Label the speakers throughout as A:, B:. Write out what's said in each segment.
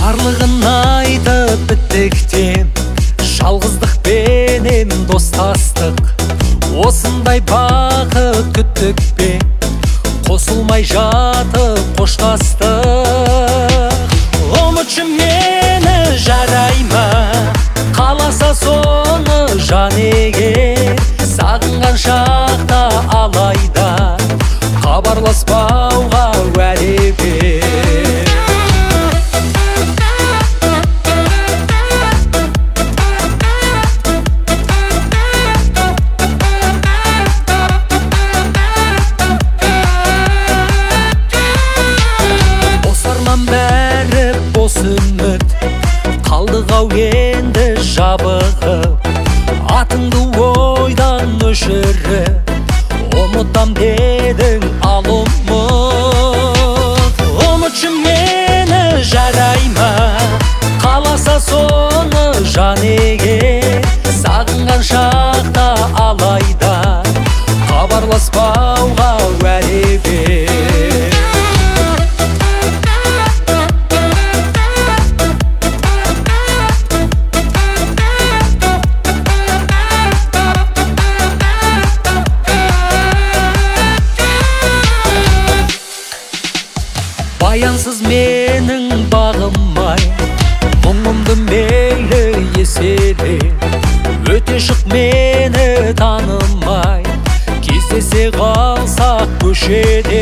A: барлығын айтып біттіктен, жалғыздық пенен достастық. Осындай бақыт күттік пе, қосылмай жатып қоштастық. Ұмытшы мені жарай ма, қаласа соны жан егер. Сағынған шақта алайда, хабарласпауға уәде бер. Бәрі бос үміт, қалдық-ау енді жабығып. Атыңды ойдан өшіріп, ұмытам дедің ал ұмыт. Ұмытшы мені жарай ма, қаласа соны жан егер. Сағынған шақта алайда, хабарласпауға уәде бер. Баянсыз менің бағымай, мұңымды мейлі еселе. Өте шық мені танымай, кездесе қалсақ көшеде.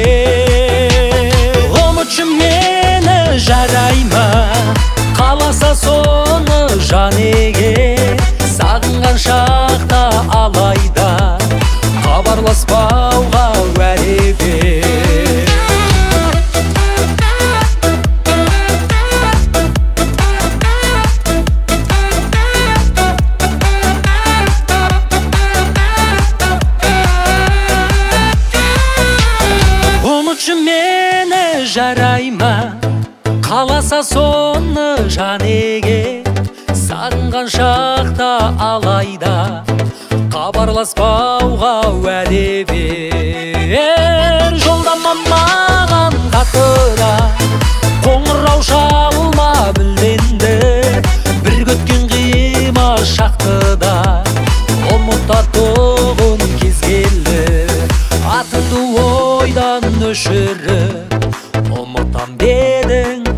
A: Ұмытшы мені жарай ма, қаласа соны жан егер. Сағынған шақта алайда, хабарласпауға уәде бер. Ұмытшы мені жарай ма, қаласа соны жан егер. Сағынған шақта алайда, хабарласпауға уәде бер. Жолдама маған қатыра, қоңырау шалма білденді. Бір көткен қима шақтыда, ұмытатұғын кез келді. Атыңды ойдан өшіріп, ұмытам дедің